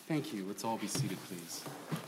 Thank you. Let's all be seated, please.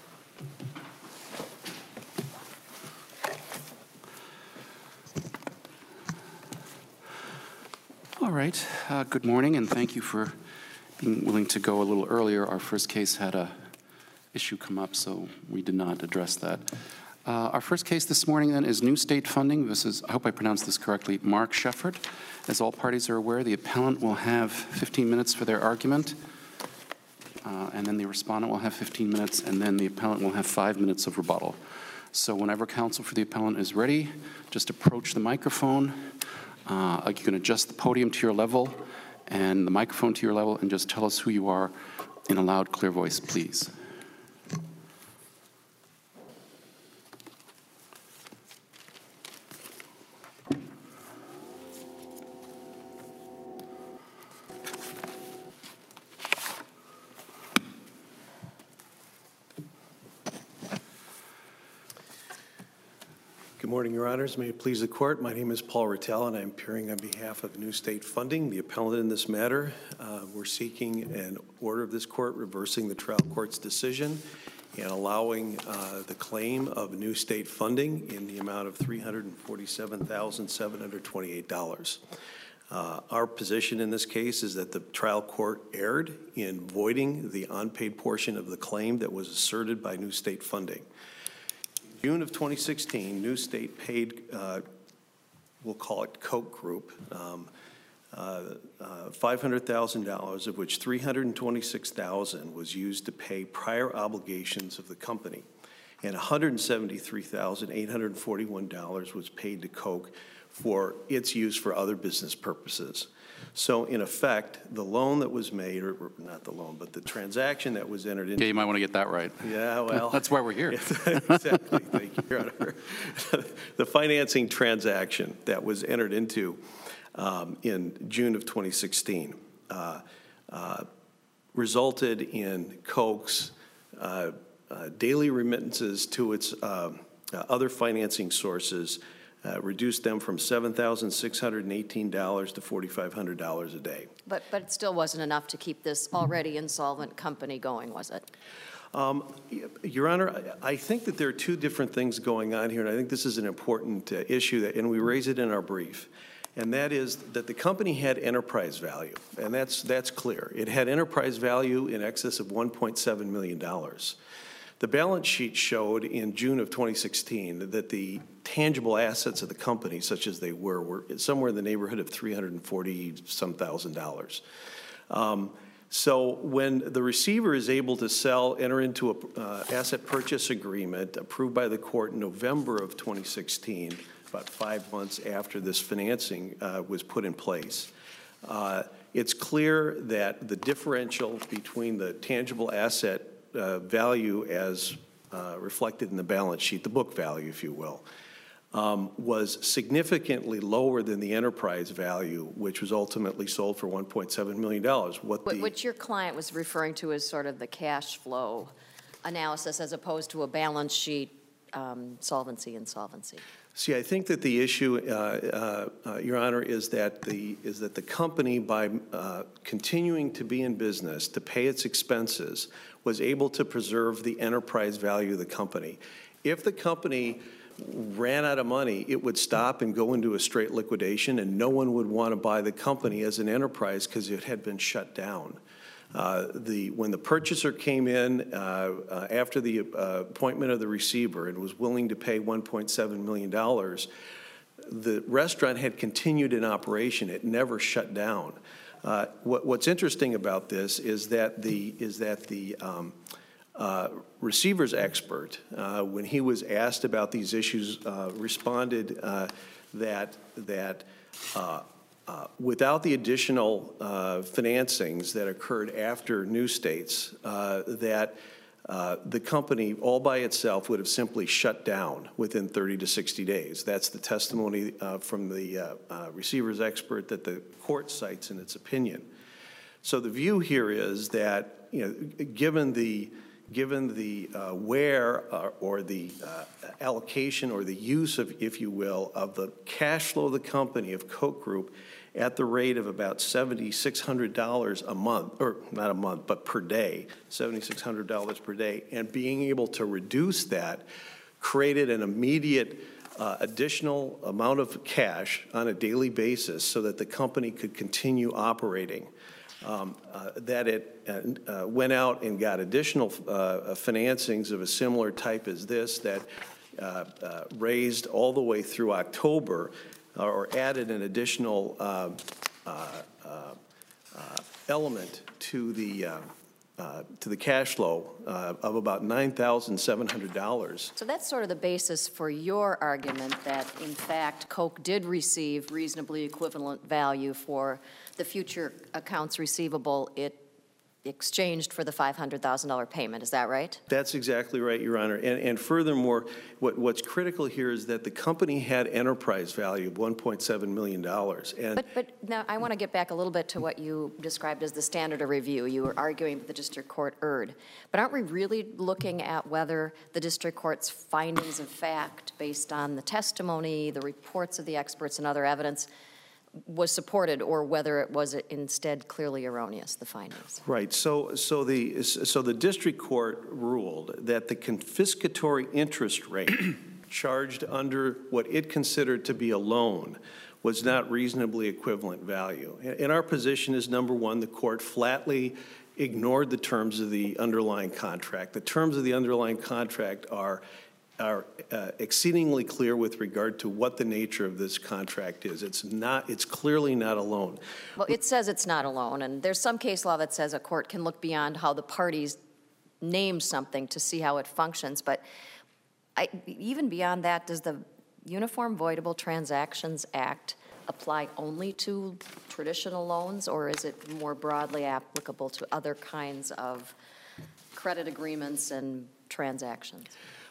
All right. Good morning, and thank you for being willing to go a little earlier. Our first case had a issue come up, so we did not address that. Our first case this morning, then, is New State Funding. This is, I hope I pronounced this correctly, Mark Shefford. As all parties are aware, the appellant will have 15 minutes for their argument, and then the respondent will have 15 minutes, and then the appellant will have 5 minutes of rebuttal. So whenever counsel for the appellant is ready, just approach the microphone. You can adjust the podium to your level and the microphone to your level, and just tell us who you are in a loud, clear voice, please. Good morning, Your Honors. May it please the Court, my name is Paul Rattel, and I'm appearing on behalf of New State Funding, the appellant in this matter. We're seeking an order of this Court reversing the trial court's decision and allowing the claim of New State Funding in the amount of $347,728. Our position in this case is that the trial court erred in voiding the unpaid portion of the claim that was asserted by New State Funding. June of 2016, New State paid, we'll call it Koch Group, $500,000, of which $326,000 was used to pay prior obligations of the company, and $173,841 was paid to Koch for its use for other business purposes. So, in effect, the loan that was made, or not the loan, but the transaction that was entered into. Yeah, you might want to get that right. Yeah, well. That's why we're here. Exactly. Thank you, Your Honor. The financing transaction that was entered into in June of 2016 resulted in Koch's daily remittances to its other financing sources, reduced them from $7,618 to $4,500 a day. But it still wasn't enough to keep this already insolvent company going, was it? Your Honor, I think that there are two different things going on here, and I think this is an important issue, and we raise it in our brief. And that is that the company had enterprise value, and that's clear. It had enterprise value in excess of $1.7 million. The balance sheet showed in June of 2016 that the tangible assets of the company, such as they were somewhere in the neighborhood of $340-some thousand. So when the receiver is able to enter into an asset purchase agreement approved by the court in November of 2016, about 5 months after this financing was put in place, it's clear that the differential between the tangible asset value as reflected in the balance sheet, the book value, if you will, was significantly lower than the enterprise value, which was ultimately sold for $1.7 million. Which your client was referring to as sort of the cash flow analysis as opposed to a balance sheet insolvency. See, I think that the issue, Your Honor, is that the company, by continuing to be in business to pay its expenses, was able to preserve the enterprise value of the company. If the company ran out of money, it would stop and go into a straight liquidation, and no one would want to buy the company as an enterprise because it had been shut down. When the purchaser came in after the appointment of the receiver and was willing to pay $1.7 million, the restaurant had continued in operation. It never shut down. What's interesting about this is that the receiver's expert, when he was asked about these issues, responded that without the additional financings that occurred after New State's, that the company all by itself would have simply shut down within 30 to 60 days. That's the testimony from the receiver's expert that the court cites in its opinion. So the view here is that, given the where or the allocation or the use of, if you will, of the cash flow of the company of Koch Group at the rate of about $7,600 a month, or not a month, but per day, $7,600 per day, and being able to reduce that created an immediate additional amount of cash on a daily basis so that the company could continue operating. That it went out and got additional financings of a similar type as this that raised all the way through October, or added an additional element to the cash flow of about $9,700. So that's sort of the basis for your argument that, in fact, Koch did receive reasonably equivalent value for the future accounts receivable it exchanged for the $500,000 payment. Is that right? That's exactly right, Your Honor. And furthermore, what's critical here is that the company had enterprise value of $1.7 million. And But now I want to get back a little bit to what you described as the standard of review. You were arguing that the district court erred. But aren't we really looking at whether the district court's findings of fact, based on the testimony, the reports of the experts, and other evidence, was supported, or whether it was instead clearly erroneous, the findings? Right. So the district court ruled that the confiscatory interest rate charged under what it considered to be a loan was not reasonably equivalent value. And our position is, number one, the court flatly ignored the terms of the underlying contract. The terms of the underlying contract are exceedingly clear with regard to what the nature of this contract is. It's clearly not a loan. Well, it says it's not a loan, and there's some case law that says a court can look beyond how the parties name something to see how it functions. But even beyond that, does the Uniform Voidable Transactions Act apply only to traditional loans, or is it more broadly applicable to other kinds of credit agreements and transactions?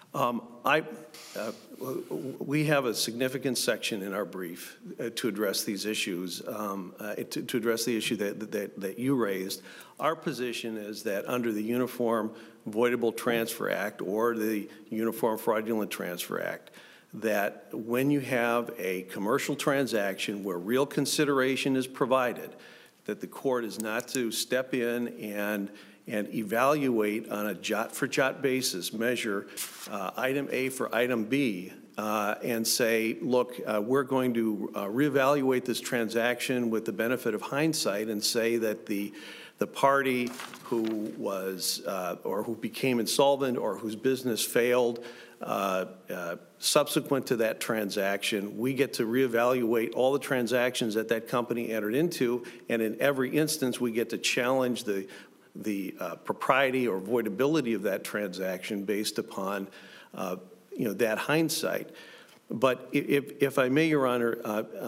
We have a significant section in our brief to address these issues, to address the issue that you raised. Our position is that under the Uniform Voidable Transfer Act or the Uniform Fraudulent Transfer Act, that when you have a commercial transaction where real consideration is provided, that the court is not to step in and evaluate on a jot-for-jot basis, measure item A for item B, and say, look, we're going to reevaluate this transaction with the benefit of hindsight and say that the party who was or who became insolvent or whose business failed subsequent to that transaction, we get to reevaluate all the transactions that that company entered into, and in every instance we get to challenge the propriety or voidability of that transaction based upon, that hindsight. But if I may, Your Honor,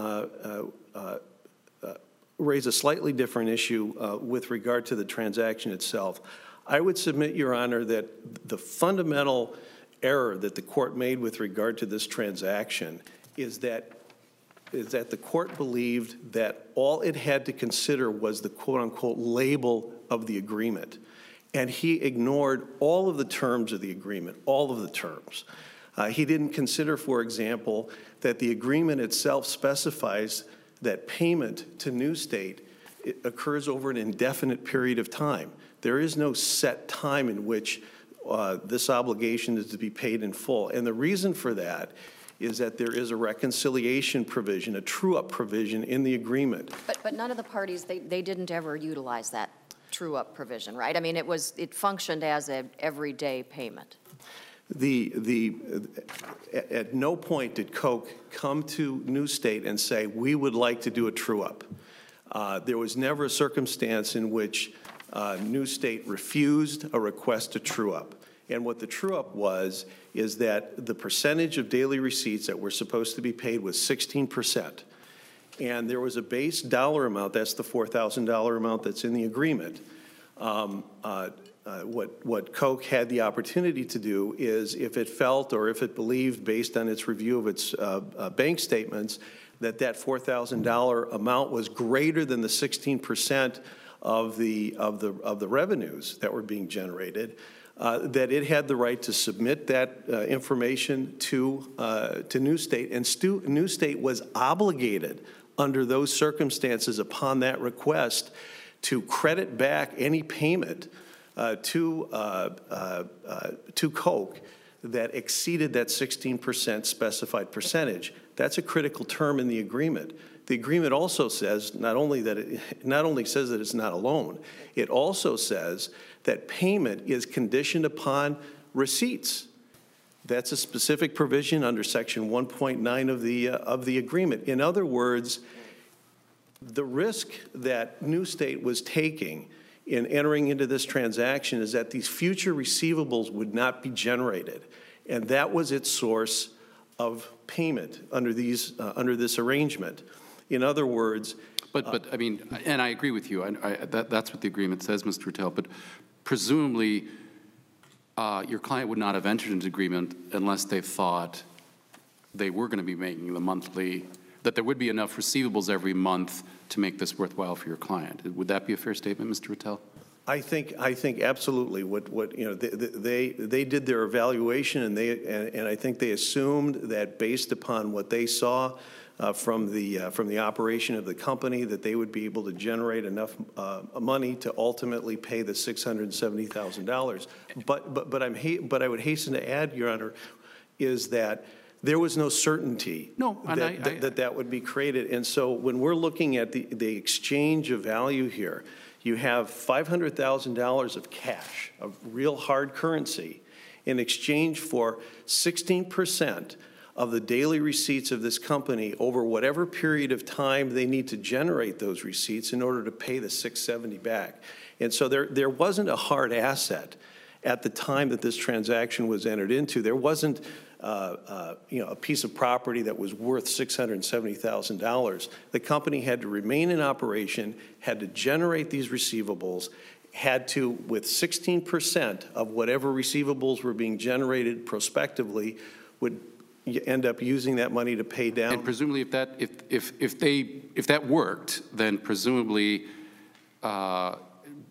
raise a slightly different issue with regard to the transaction itself, I would submit, Your Honor, that the fundamental error that the court made with regard to this transaction is that the court believed that all it had to consider was the quote-unquote label of the agreement. And he ignored all of the terms of the agreement, all of the terms. He didn't consider, for example, that the agreement itself specifies that payment to New State occurs over an indefinite period of time. There is no set time in which this obligation is to be paid in full. And the reason for that is that there is a reconciliation provision, a true-up provision in the agreement. But none of the parties, they didn't ever utilize that true-up provision, right? I mean, it functioned as an everyday payment. At no point did Koch come to New State and say, we would like to do a true-up. There was never a circumstance in which New State refused a request to true-up. And what the true-up was is that the percentage of daily receipts that were supposed to be paid was 16%. And there was a base dollar amount, that's the $4,000 amount that's in the agreement. What Koch had the opportunity to do is, if it felt or if it believed, based on its review of its bank statements, that $4,000 amount was greater than the 16% of the revenues that were being generated, that it had the right to submit that information to New State, and New State was obligated under those circumstances upon that request to credit back any payment to Coke that exceeded that 16% specified percentage. That's a critical term in the agreement. The agreement also says not only says that it's not a loan, it also says that payment is conditioned upon receipts. That's a specific provision under Section 1.9 of the agreement. In other words, the risk that New State was taking in entering into this transaction is that these future receivables would not be generated, and that was its source of payment under this arrangement. In other words, but I mean, and I agree with you. That's what the agreement says, Mr. Rattel. But presumably, your client would not have entered into agreement unless they thought they were going to be making the monthly, that there would be enough receivables every month to make this worthwhile for your client. Would that be a fair statement, Mr. Rattel? I think absolutely. They did their evaluation, and I think they assumed that based upon what they saw from the operation of the company, that they would be able to generate enough money to ultimately pay the $670,000. But I would hasten to add, Your Honor, is that there was no certainty that would be created. And so when we're looking at the exchange of value here, you have $500,000 of cash, of real hard currency, in exchange for 16% of the daily receipts of this company over whatever period of time they need to generate those receipts in order to pay the $670 back. And so there wasn't a hard asset at the time that this transaction was entered into. There wasn't a piece of property that was worth $670,000. The company had to remain in operation, had to generate these receivables, had to, with 16% of whatever receivables were being generated prospectively, would end up using that money to pay down. And presumably, if that worked, then presumably, the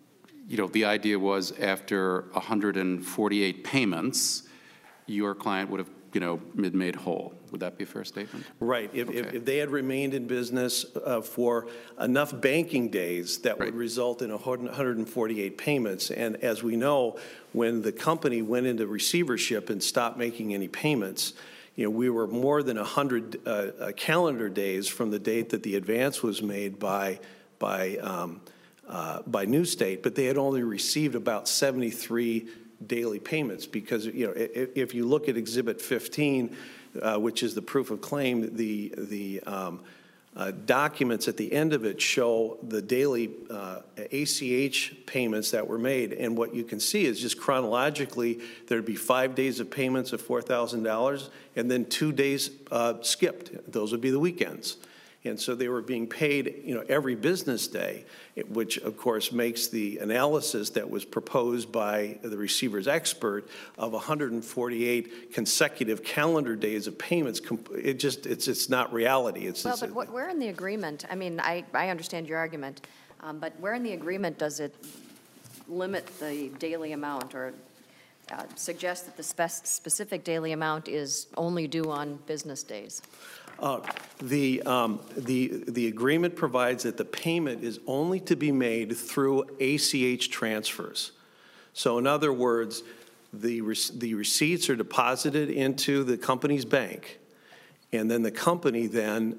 idea was after 148 payments, your client would have, been made whole. Would that be a fair statement? Right. If they had remained in business for enough banking days, that would result in 148 payments. And as we know, when the company went into receivership and stopped making any payments, we were more than 100 calendar days from the date that the advance was made by New State, but they had only received about 73 daily payments because, if you look at Exhibit 15, which is the proof of claim, the documents at the end of it show the daily ACH payments that were made. And what you can see is just chronologically, there'd be 5 days of payments of $4,000 and then 2 days skipped. Those would be the weekends. And so they were being paid, every business day, which, of course, makes the analysis that was proposed by the receiver's expert of 148 consecutive calendar days of payments. It's not reality. But where in the agreement? I mean, I understand your argument, but where in the agreement does it limit the daily amount or suggest that the specific daily amount is only due on business days? The agreement provides that the payment is only to be made through ACH transfers. So in other words, the receipts are deposited into the company's bank, and then the company then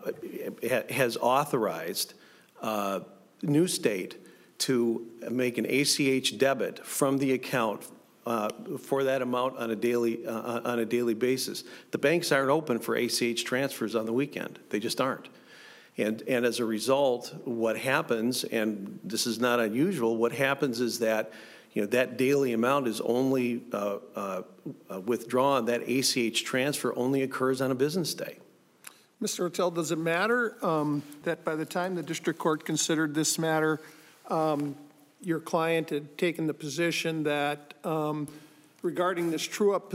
has authorized New State to make an ACH debit from the account for that amount on a daily basis. The banks aren't open for ACH transfers on the weekend. They just aren't. And as a result, what happens, and this is not unusual, what happens is that that daily amount is only withdrawn. That ACH transfer only occurs on a business day. Mr. Rattel, does it matter that by the time the district court considered this matter, your client had taken the position that regarding this true-up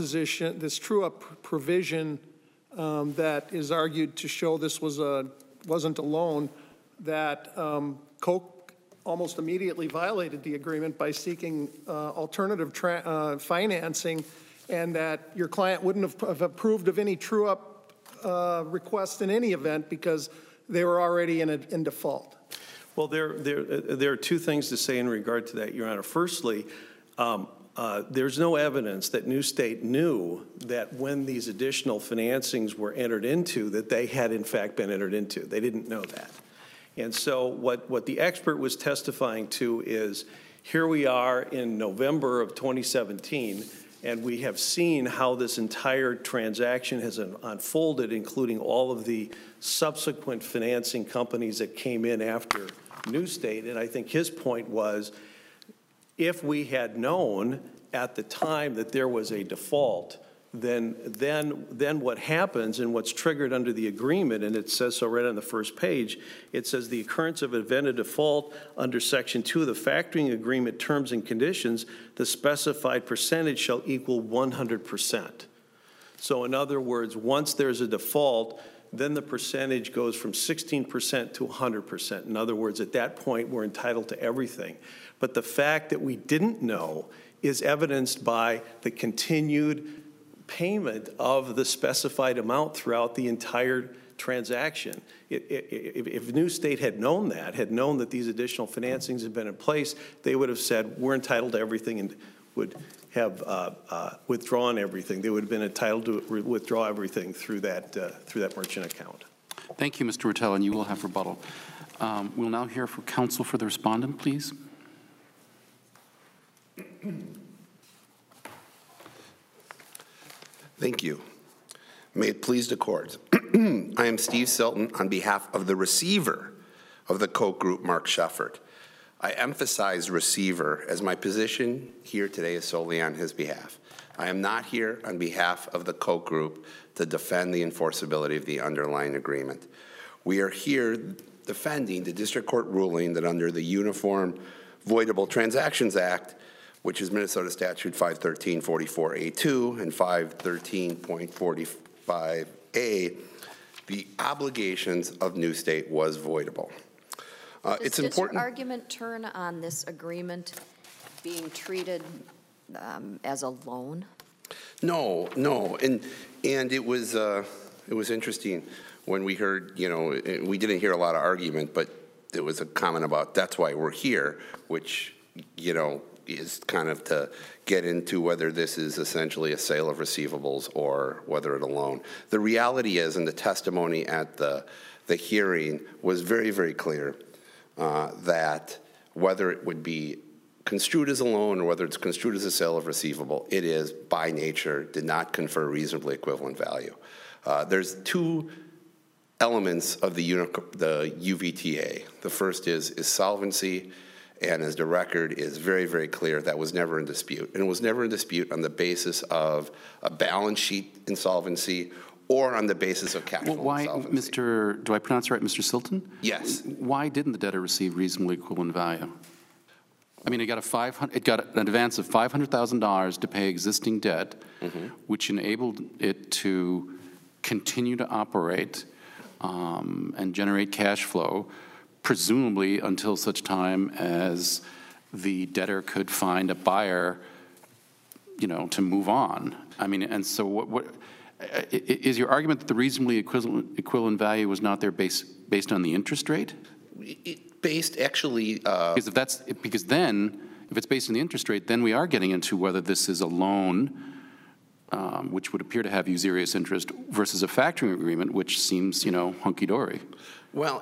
provision that is argued to show this wasn't a loan, that Coke almost immediately violated the agreement by seeking alternative financing, and that your client wouldn't have approved of any true-up request in any event because they were already in default. Well, there are two things to say in regard to that, Your Honor. Firstly, there's no evidence that New State knew that when these additional financings were entered into, that they had in fact been entered into. They didn't know that. And so what the expert was testifying to is, here we are in November of 2017, and we have seen how this entire transaction has unfolded, including all of the subsequent financing companies that came in after New State. And I think his point was, if we had known at the time that there was a default, then what happens and what's triggered under the agreement, and it says so right on the first page, it says the occurrence of an event of default under Section 2 of the factoring agreement terms and conditions, the specified percentage shall equal 100%. So in other words, once there's a default, then the percentage goes from 16% to 100%. In other words, at that point, we're entitled to everything. But the fact that we didn't know is evidenced by the continued payment of the specified amount throughout the entire transaction. If New State had known that these additional financings had been in place, they would have said, we're entitled to everything, and would have withdrawn everything. They would have been entitled to withdraw everything through that merchant account. Thank you, Mr. Rotella, and you will have rebuttal. We'll now hear from counsel for the respondent, please. Thank you. May it please the court. I am Steve Silton on behalf of the receiver of the Koch Group, Mark Shefford. I emphasize receiver as my position here today is solely on his behalf. I am not here on behalf of the Koch Group to defend the enforceability of the underlying agreement. We are here defending the district court ruling that under the Uniform Voidable Transactions Act, which is Minnesota Statute 513-44A2 and 513.45A, the obligations of New State was voidable. It's important. Does your argument turn on this agreement being treated as a loan? No, and it was interesting when we heard, we didn't hear a lot of argument, but there was a comment about that's why we're here, which, is kind of to get into whether this is essentially a sale of receivables or whether it's a loan. The reality is, and the testimony at the hearing was very, very clear, that whether it would be construed as a loan or whether it's construed as a sale of receivable, it is by nature did not confer reasonably equivalent value. There's two elements of the UVTA. The first is solvency, and as the record is very, very clear, that was never in dispute. And it was never in dispute on the basis of a balance sheet insolvency or on the basis of cash flow insolvency. Do I pronounce it right, Mr. Silton? Yes. Why didn't the debtor receive reasonably equivalent value? I mean, it got an advance of $500,000 to pay existing debt, which enabled it to continue to operate and generate cash flow, presumably until such time as the debtor could find a buyer, to move on. I mean, and so what is your argument that the reasonably equivalent value was not there based on the interest rate? Based actually, because then if it's based on the interest rate, then we are getting into whether this is a loan, which would appear to have usurious interest, versus a factoring agreement, which seems hunky dory. Well,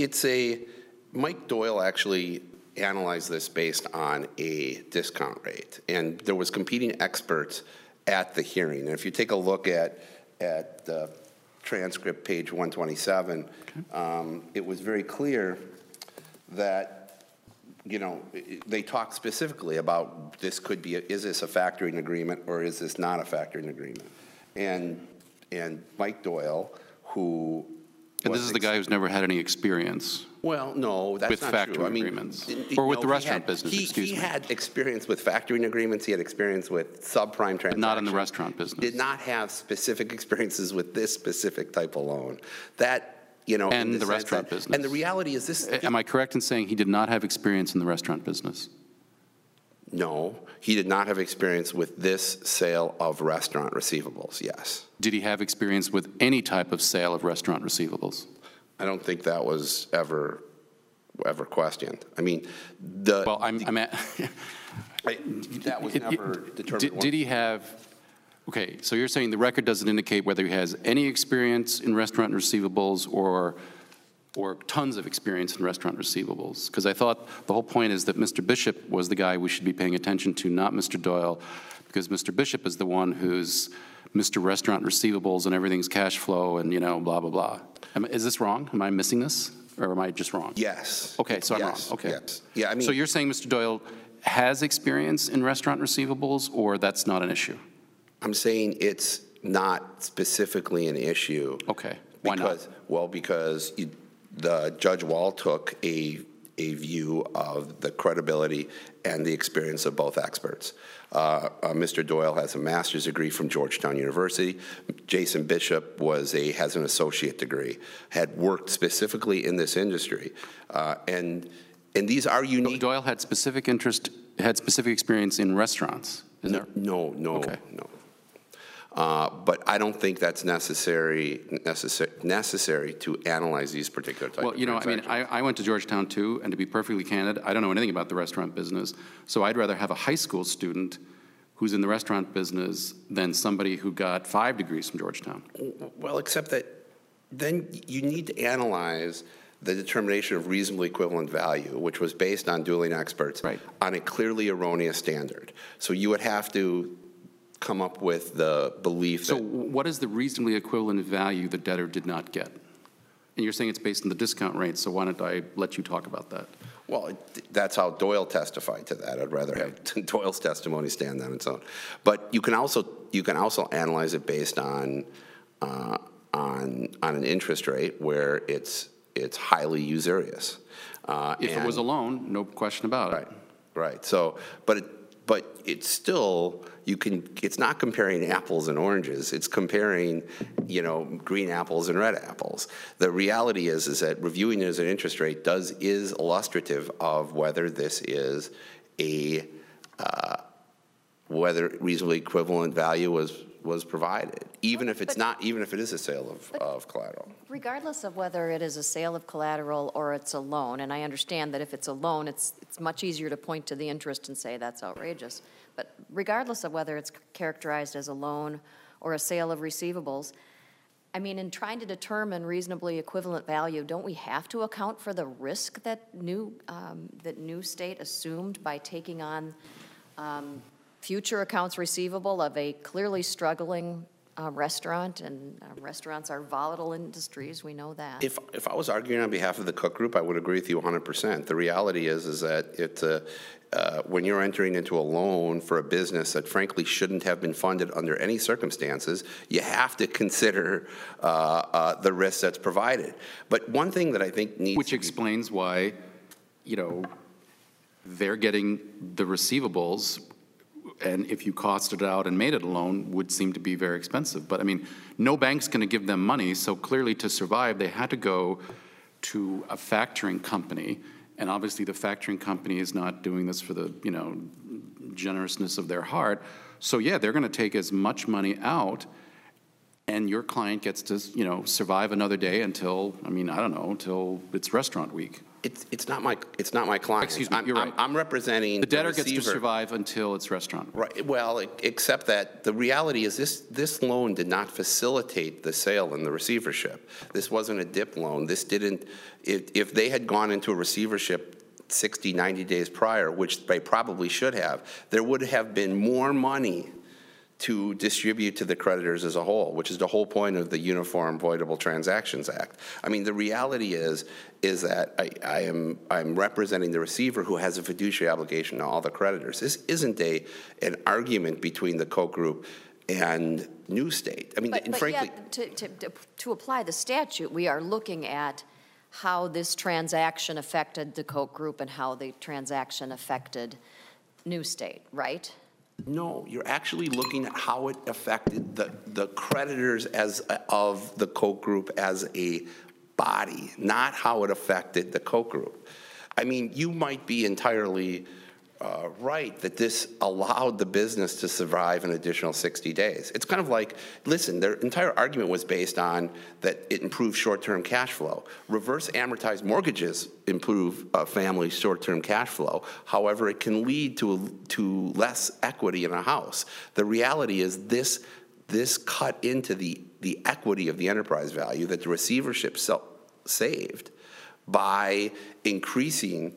Mike Doyle actually analyzed this based on a discount rate, and there was competing experts at the hearing. And if you take a look at the transcript, page 127, it was very clear that, they talked specifically about this could be, is this a factoring agreement or is this not a factoring agreement? And Mike Doyle, who... And this is the guy who's never had any experience. Well, no, that's not true. With factoring agreements. Or with the restaurant business, excuse me. He had experience with factoring agreements. He had experience with subprime transactions. But not in the restaurant business. Did not have specific experiences with this specific type of loan. And the restaurant business. And the reality is this. Am I correct in saying he did not have experience in the restaurant business? No, he did not have experience with this sale of restaurant receivables, yes. Did he have experience with any type of sale of restaurant receivables? I don't think that was ever questioned. I mean, Well, I'm at, that was never determined. did he have, okay, so you're saying the record doesn't indicate whether he has any experience in restaurant receivables or tons of experience in restaurant receivables? Because I thought the whole point is that Mr. Bishop was the guy we should be paying attention to, not Mr. Doyle, because Mr. Bishop is the one who's Mr. Restaurant Receivables and everything's cash flow and, blah, blah, blah. Is this wrong? Am I missing this? Or am I just wrong? Yes. Okay, so I'm wrong. Yes, Okay. yes. Yeah, I mean, so you're saying Mr. Doyle has experience in restaurant receivables, or that's not an issue? I'm saying it's not specifically an issue. Okay. Why not? Because the Judge Wall took a view of the credibility and the experience of both experts. Mr. Doyle has a master's degree from Georgetown University. Jason Bishop has an associate degree, had worked specifically in this industry. And these are unique. Doyle had specific experience in restaurants, is there? No. Okay. No. But I don't think that's necessary to analyze these particular types of transactions. I went to Georgetown too, and to be perfectly candid, I don't know anything about the restaurant business, so I'd rather have a high school student who's in the restaurant business than somebody who got 5 degrees from Georgetown. Well, except that then you need to analyze the determination of reasonably equivalent value, which was based on dueling experts, right, on a clearly erroneous standard. So you would have to come up with the belief that... So what is the reasonably equivalent value the debtor did not get? And you're saying it's based on the discount rate, so why don't I let you talk about that? Well, that's how Doyle testified to that. I'd rather have Doyle's testimony stand on its own. But you can also analyze it based on an interest rate where it's highly usurious. If it was a loan, no question about it. Right. So, but it's still, it's not comparing apples and oranges. It's comparing, green apples and red apples. The reality is that reviewing it as an interest rate is illustrative of whether this is whether reasonably equivalent value was provided, even if it is a sale of collateral. Regardless of whether it is a sale of collateral or it's a loan, and I understand that if it's a loan, it's much easier to point to the interest and say that's outrageous. But regardless of whether it's characterized as a loan or a sale of receivables, I mean, in trying to determine reasonably equivalent value, don't we have to account for the risk that New State assumed by taking on future accounts receivable of a clearly struggling restaurant, and restaurants are volatile industries, we know that. If I was arguing on behalf of the Cook Group, I would agree with you 100%. The reality is that when you're entering into a loan for a business that frankly shouldn't have been funded under any circumstances, you have to consider the risk that's provided. But one thing that I think needs Which explains why, they're getting the receivables, and if you costed it out and made it a loan, would seem to be very expensive. But I mean, no bank's going to give them money, so clearly to survive, they had to go to a factoring company, and obviously the factoring company is not doing this for the, generousness of their heart. So yeah, they're going to take as much money out, and your client gets to, survive another day until it's restaurant week. It's not my client. Excuse me, you're right. I'm representing the debtor gets to survive until it's restaurant. Right. Well, except that the reality is this loan did not facilitate the sale and the receivership. This wasn't a DIP loan. This didn't. If they had gone into a receivership 60, 90 days prior, which they probably should have, there would have been more money to distribute to the creditors as a whole, which is the whole point of the Uniform Voidable Transactions Act. I mean, the reality is that I'm representing the receiver who has a fiduciary obligation to all the creditors. This isn't an argument between the Koch Group and New State. I mean, frankly, to apply the statute, we are looking at how this transaction affected the Koch Group and how the transaction affected New State, right? No, you're actually looking at how it affected the creditors of the Koch Group as a body, not how it affected the Koch Group. I mean, you might be entirely right that this allowed the business to survive an additional 60 days. It's kind of like, listen, their entire argument was based on that it improves short-term cash flow. Reverse amortized mortgages improve a family's short-term cash flow. However, it can lead to less equity in a house. The reality is this cut into the equity of the enterprise value that the receivership saved by increasing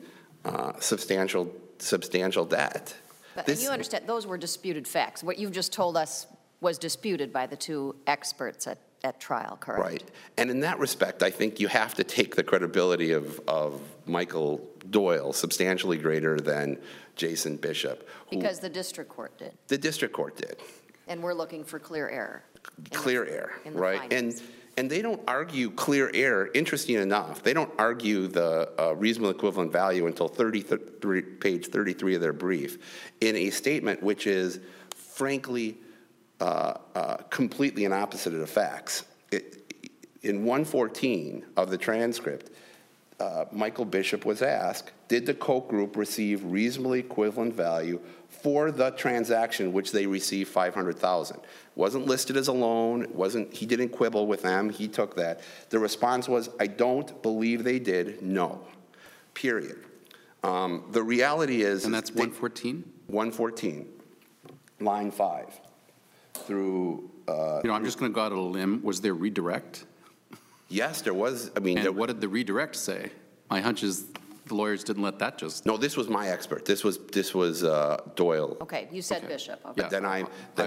substantial debt. But you understand, those were disputed facts. What you've just told us was disputed by the two experts at trial, correct? Right. And in that respect, I think you have to take the credibility of Michael Doyle substantially greater than Jason Bishop. Because the district court did. The district court did. And we're looking for clear error. Clear error, in the right? findings. And they don't argue clear error, interesting enough, they don't argue the reasonable equivalent value until page 33 of their brief in a statement which is, frankly, completely an opposite of the facts. In 114 of the transcript, Michael Bishop was asked, did the Koch group receive reasonably equivalent value for the transaction which they received $500,000? Wasn't listed as a loan. He didn't quibble with them. He took that. The response was, I don't believe they did. No. Period. The reality is, And that's 114? 114, line 5 through. I'm just going to go out on a limb. Was there redirect? Yes, there was. I mean, And what did the redirect say? My hunch is the lawyers didn't let that just. No, this was my expert. This was Doyle. Okay, you said Bishop. Okay. Yeah. Then I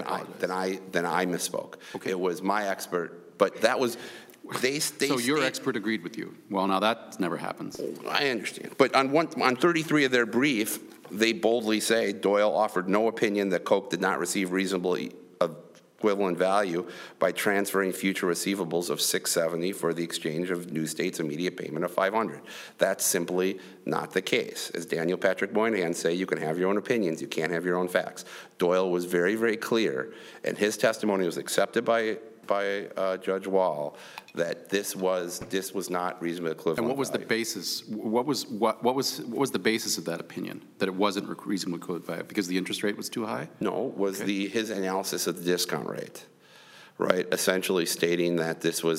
misspoke. Okay. It was my expert, but that was they. So your expert agreed with you. Well, now that never happens. I understand, but on 33 of their brief, they boldly say Doyle offered no opinion that Koch did not receive reasonably equivalent value by transferring future receivables of $670 for the exchange of New State's immediate payment of $500. That's simply not the case. As Daniel Patrick Moynihan say, you can have your own opinions, you can't have your own facts. Doyle was very, very clear, and his testimony was accepted by Judge Wall, that this was not reasonably equivalent. And what was value. the basis? What was the basis of that opinion, that it wasn't reasonably equivalent value because the interest rate was too high? No, was his analysis of the discount rate, right? Essentially stating that this was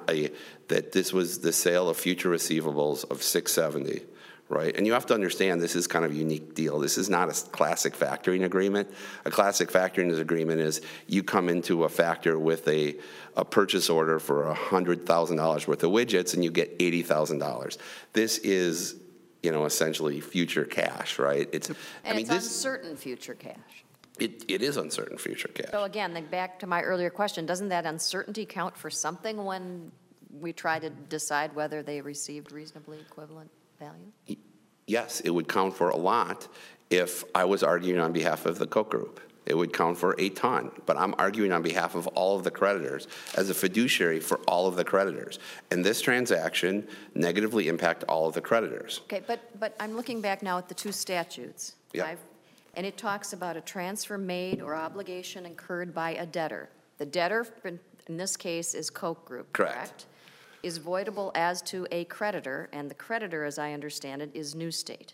the sale of future receivables of $670. Right, and you have to understand this is kind of a unique deal. This is not a classic factoring agreement. A classic factoring agreement is you come into a factor with a purchase order for $100,000 worth of widgets and you get $80,000. This is, essentially future cash, right? It's uncertain future cash. It is uncertain future cash. So again, back to my earlier question, doesn't that uncertainty count for something when we try to decide whether they received reasonably equivalent value? Yes, it would count for a lot if I was arguing on behalf of the Koch group. It would count for a ton, but I'm arguing on behalf of all of the creditors as a fiduciary for all of the creditors. And this transaction negatively impacted all of the creditors. Okay, but I'm looking back now at the two statutes. Yeah. And it talks about a transfer made or obligation incurred by a debtor. The debtor, in this case, is Koch group, correct? Is voidable as to a creditor, and the creditor, as I understand it, is New State.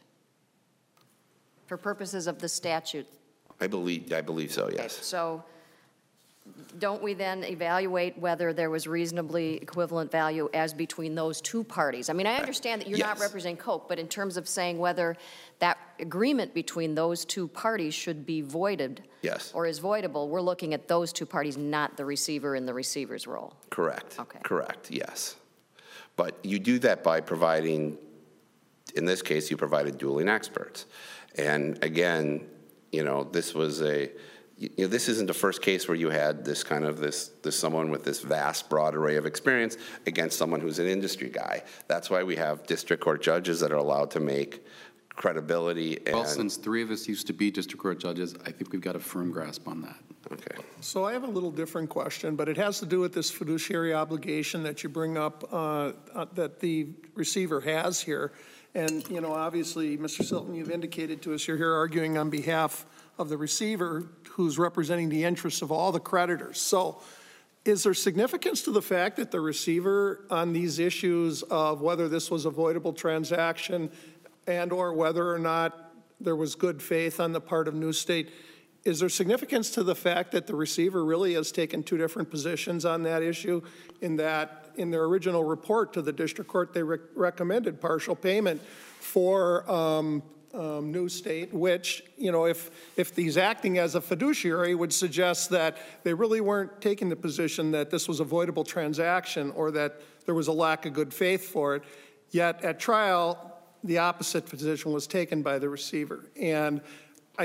For purposes of the statute. I believe so, yes. Okay, so don't we then evaluate whether there was reasonably equivalent value as between those two parties? I mean, I understand that you're not representing Koch, but in terms of saying whether that agreement between those two parties should be voided or is voidable, we're looking at those two parties, not the receiver in the receiver's role. Correct. Okay. Correct, yes. But you do that by providing, in this case, you provided dueling experts. And again, this was this isn't the first case where you had this someone with this vast, broad array of experience against someone who's an industry guy. That's why we have district court judges that are allowed to make credibility. Well, since three of us used to be district court judges, I think we've got a firm grasp on that. Okay. So I have a little different question, but it has to do with this fiduciary obligation that you bring up that the receiver has here. And, obviously, Mr. Silton, you've indicated to us you're here arguing on behalf of the receiver who's representing the interests of all the creditors. So is there significance to the fact that the receiver on these issues of whether this was a voidable transaction and or whether or not there was good faith on the part of New State. Is there significance to the fact that the receiver really has taken two different positions on that issue, in that in their original report to the district court, they recommended partial payment for New State, which, you know, if he's acting as a fiduciary, would suggest that they really weren't taking the position that this was a voidable transaction or that there was a lack of good faith for it. Yet at trial, the opposite position was taken by the receiver. And I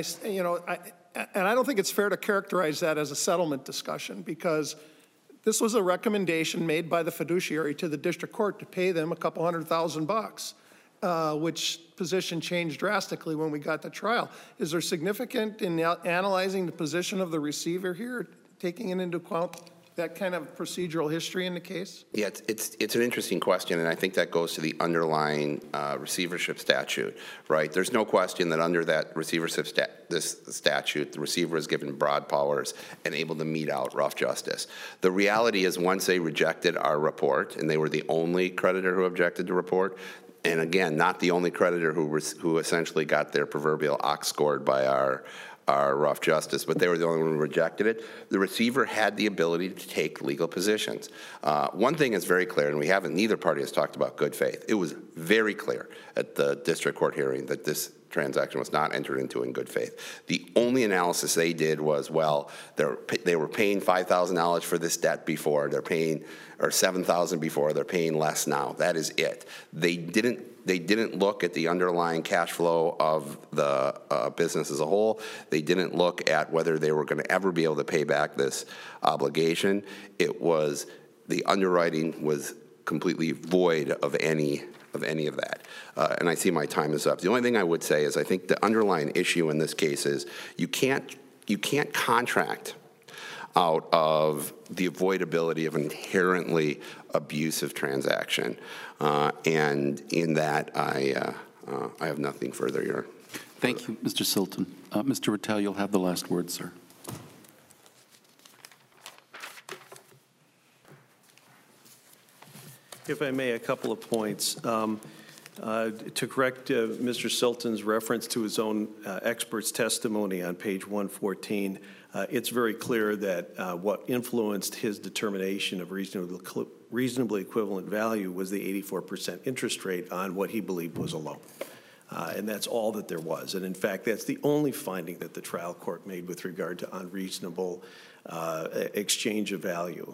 don't think it's fair to characterize that as a settlement discussion, because this was a recommendation made by the fiduciary to the district court to pay them a couple $100,000, which position changed drastically when we got to trial. Is there significant in analyzing the position of the receiver here, taking into account that kind of procedural history in the case? Yeah, it's an interesting question, and I think that goes to the underlying receivership statute, right? There's no question that under that receivership statute, the receiver is given broad powers and able to mete out rough justice. The reality is, once they rejected our report, and they were the only creditor who objected to report, and again, not the only creditor who essentially got their proverbial ox scored by our rough justice, but they were the only one who rejected it. The receiver had the ability to take legal positions. One thing is very clear, and neither party has talked about good faith. It was very clear at the district court hearing that this transaction was not entered into in good faith. The only analysis they did was, well, they were paying $5,000 for this debt before, they're paying, or $7,000 before, they're paying less now. That is it. They didn't look at the underlying cash flow of the business as a whole. They didn't look at whether they were going to ever be able to pay back this obligation. The underwriting was completely void of any of that. And I see my time is up. The only thing I would say is I think the underlying issue in this case is you can't contract out of the avoidability of an inherently abusive transaction. And in that, I have nothing further here. Thank you, Mr. Silton. Mr. Rattel, you'll have the last word, sir. If I may, a couple of points. To correct Mr. Silton's reference to his own expert's testimony on page 114, it's very clear that what influenced his determination of reasonably equivalent value was the 84% interest rate on what he believed was a loan. And that's all that there was. And in fact, that's the only finding that the trial court made with regard to unreasonable exchange of value.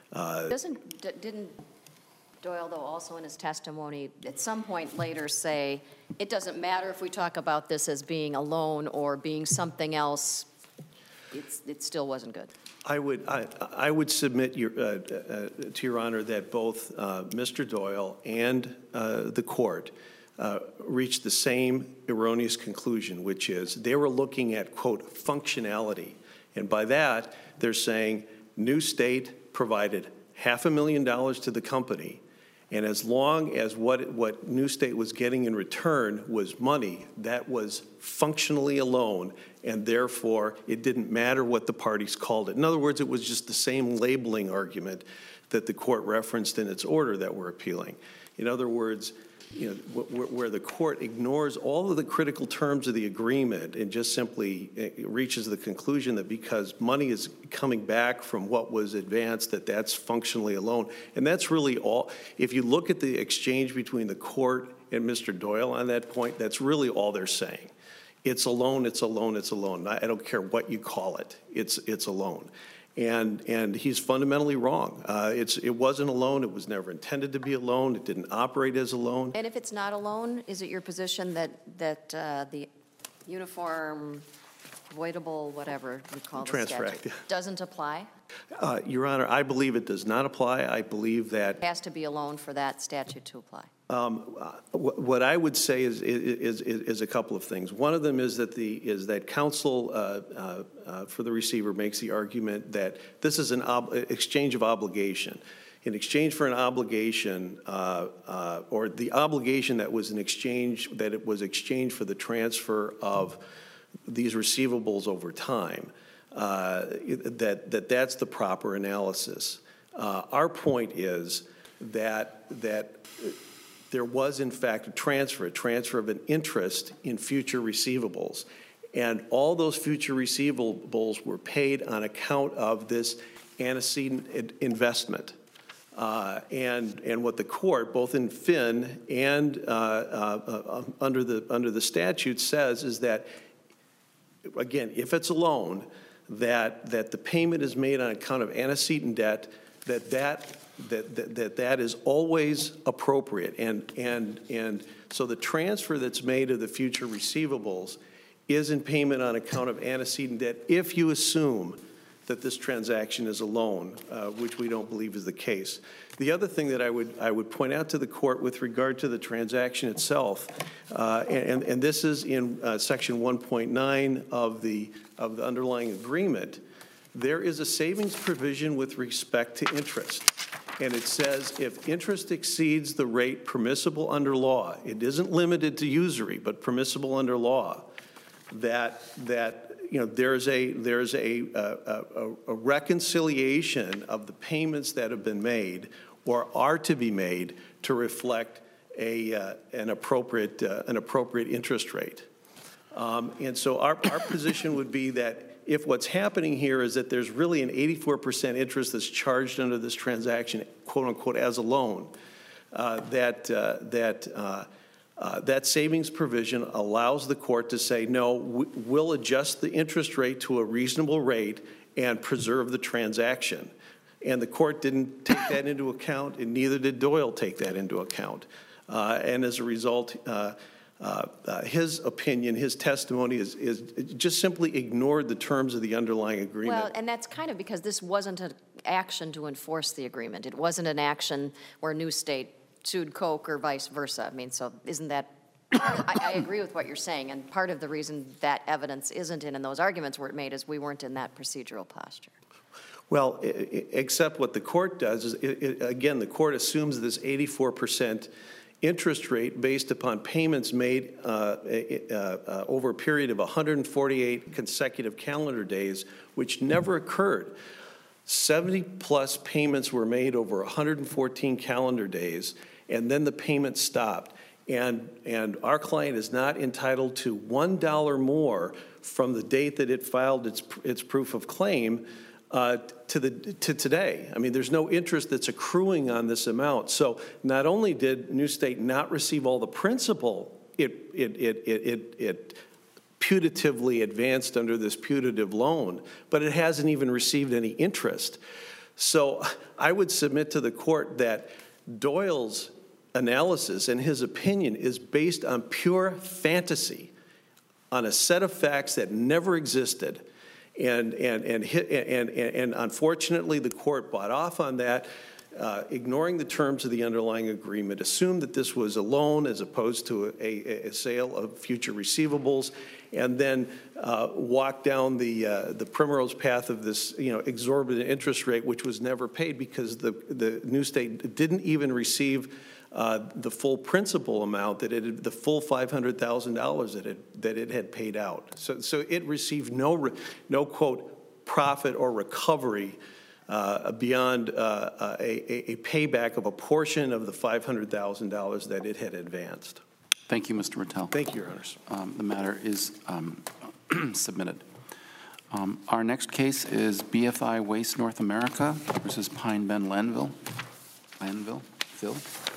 Didn't Doyle, though, also in his testimony at some point later say, it doesn't matter if we talk about this as being a loan or being something else, it still wasn't good? I would submit to Your Honor that both Mr. Doyle and the court reached the same erroneous conclusion, which is they were looking at, quote, functionality. And by that, they're saying New State provided $500,000 to the company, and as long as what New State was getting in return was money, that was functionally a loan, and therefore it didn't matter what the parties called it. In other words, it was just the same labeling argument that the court referenced in its order that we're appealing. In other words, you know, where the court ignores all of the critical terms of the agreement and just simply reaches the conclusion that because money is coming back from what was advanced, that's functionally a loan. And that's really all. If you look at the exchange between the court and Mr. Doyle on that point, that's really all they're saying. It's a loan, it's a loan, it's a loan. I don't care what you call it. It's a loan. And he's fundamentally wrong. It wasn't a loan. It was never intended to be a loan. It didn't operate as a loan. And if it's not a loan, is it your position that the uniform, voidable, whatever you call the Transfer statute, Act, doesn't apply? Your Honor, I believe it does not apply. I believe that It has to be a loan for that statute to apply. what I would say is a couple of things. One of them is that counsel for the receiver makes the argument that this is an exchange of obligation. In exchange for an obligation, or the obligation that was an exchange, that it was exchanged for the transfer of these receivables over time, that's the proper analysis. Our point is that there was in fact a transfer of an interest in future receivables. And all those future receivables were paid on account of this antecedent investment. And what the court, both in Finn and under the statute, says is that, again, if it's a loan, that the payment is made on account of antecedent debt, that is always appropriate. And so the transfer that's made of the future receivables is in payment on account of antecedent debt if you assume that this transaction is a loan, which we don't believe is the case. The other thing that I would point out to the court with regard to the transaction itself, and this is in section 1.9 of the underlying agreement, there is a savings provision with respect to interest. And it says if interest exceeds the rate permissible under law, it isn't limited to usury, but permissible under law, that you know, there's a reconciliation of the payments that have been made or are to be made to reflect an appropriate interest rate. And so our position would be that if what's happening here is that there's really an 84% interest that's charged under this transaction, quote unquote, as a loan, that savings provision allows the court to say, no, we'll adjust the interest rate to a reasonable rate and preserve the transaction. And the court didn't take that into account, and neither did Doyle take that into account. And as a result, his opinion, his testimony is just simply ignored the terms of the underlying agreement. Well, and that's kind of because this wasn't an action to enforce the agreement. It wasn't an action where New State sued Koch or vice versa. I mean, so isn't that, I agree with what you're saying, and part of the reason that evidence isn't in and those arguments weren't made is we weren't in that procedural posture. Well, except what the court does is, again, the court assumes this 84% interest rate based upon payments made over a period of 148 consecutive calendar days, which never occurred. 70-plus payments were made over 114 calendar days, and then the payment stopped. And our client is not entitled to $1 more from the date that it filed its proof of claim to today. I mean, there's no interest that's accruing on this amount. So not only did New State not receive all the principal it putatively advanced under this putative loan, but it hasn't even received any interest. So I would submit to the court that Doyle's analysis and his opinion is based on pure fantasy, on a set of facts that never existed. And unfortunately, the court bought off on that, ignoring the terms of the underlying agreement, assumed that this was a loan as opposed to a sale of future receivables, and then walked down the primrose path of this, exorbitant interest rate, which was never paid because the New State didn't even receive the full principal amount the full $500,000 that it had paid out. So it received no quote profit or recovery beyond a payback of a portion of the $500,000 that it had advanced. Thank you, Mr. Rattel. Thank you, Your Honors. The matter is submitted. Our next case is BFI Waste North America versus Pine Bend Landfill. Phil?